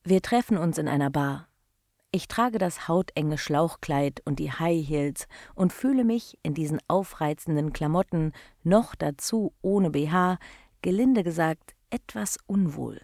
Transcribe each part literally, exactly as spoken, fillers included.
Wir treffen uns in einer Bar. Ich trage das hautenge Schlauchkleid und die High Heels und fühle mich in diesen aufreizenden Klamotten, noch dazu ohne B H, gelinde gesagt, etwas unwohl.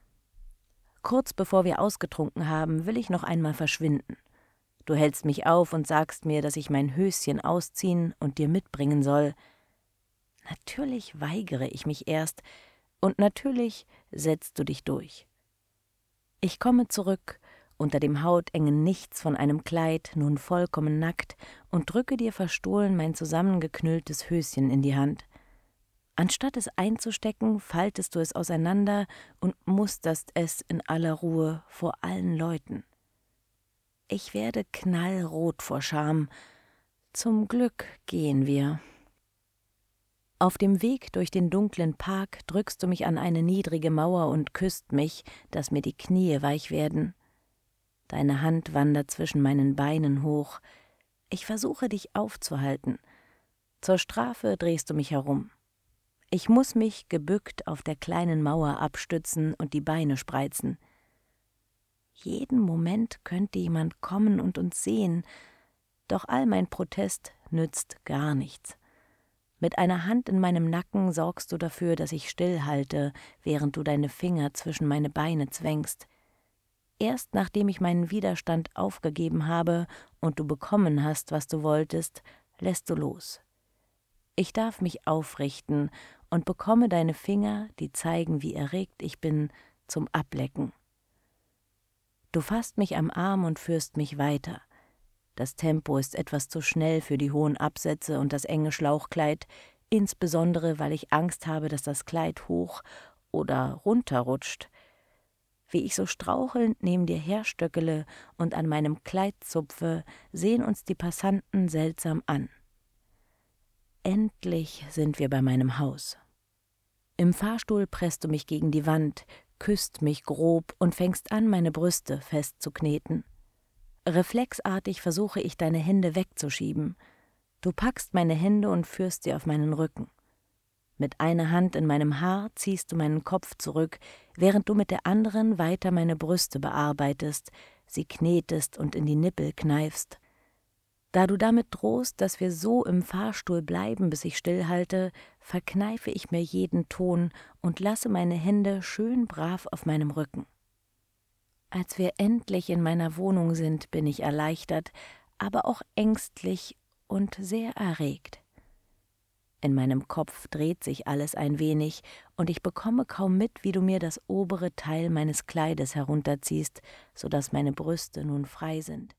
Kurz bevor wir ausgetrunken haben, will ich noch einmal verschwinden. Du hältst mich auf und sagst mir, dass ich mein Höschen ausziehen und dir mitbringen soll. Natürlich weigere ich mich erst, und natürlich setzt du dich durch. Ich komme zurück, unter dem hautengen Nichts von einem Kleid, nun vollkommen nackt, und drücke dir verstohlen mein zusammengeknülltes Höschen in die Hand. Anstatt es einzustecken, faltest du es auseinander und musterst es in aller Ruhe vor allen Leuten. Ich werde knallrot vor Scham. Zum Glück gehen wir. Auf dem Weg durch den dunklen Park drückst du mich an eine niedrige Mauer und küsst mich, dass mir die Knie weich werden. Deine Hand wandert zwischen meinen Beinen hoch. Ich versuche, dich aufzuhalten. Zur Strafe drehst du mich herum. Ich muss mich gebückt auf der kleinen Mauer abstützen und die Beine spreizen. Jeden Moment könnte jemand kommen und uns sehen, doch all mein Protest nützt gar nichts. Mit einer Hand in meinem Nacken sorgst du dafür, dass ich stillhalte, während du deine Finger zwischen meine Beine zwängst. Erst nachdem ich meinen Widerstand aufgegeben habe und du bekommen hast, was du wolltest, lässt du los. Ich darf mich aufrichten und bekomme deine Finger, die zeigen, wie erregt ich bin, zum Ablecken. Du fasst mich am Arm und führst mich weiter. Das Tempo ist etwas zu schnell für die hohen Absätze und das enge Schlauchkleid, insbesondere weil ich Angst habe, dass das Kleid hoch oder runterrutscht. Wie ich so strauchelnd neben dir herstöckele und an meinem Kleid zupfe, sehen uns die Passanten seltsam an. Endlich sind wir bei meinem Haus. Im Fahrstuhl presst du mich gegen die Wand, küsst mich grob und fängst an, meine Brüste festzukneten. Reflexartig versuche ich, deine Hände wegzuschieben. Du packst meine Hände und führst sie auf meinen Rücken. Mit einer Hand in meinem Haar ziehst du meinen Kopf zurück, während du mit der anderen weiter meine Brüste bearbeitest, sie knetest und in die Nippel kneifst. Da du damit drohst, dass wir so im Fahrstuhl bleiben, bis ich stillhalte, verkneife ich mir jeden Ton und lasse meine Hände schön brav auf meinem Rücken. Als wir endlich in meiner Wohnung sind, bin ich erleichtert, aber auch ängstlich und sehr erregt. In meinem Kopf dreht sich alles ein wenig, und ich bekomme kaum mit, wie du mir das obere Teil meines Kleides herunterziehst, so dass meine Brüste nun frei sind.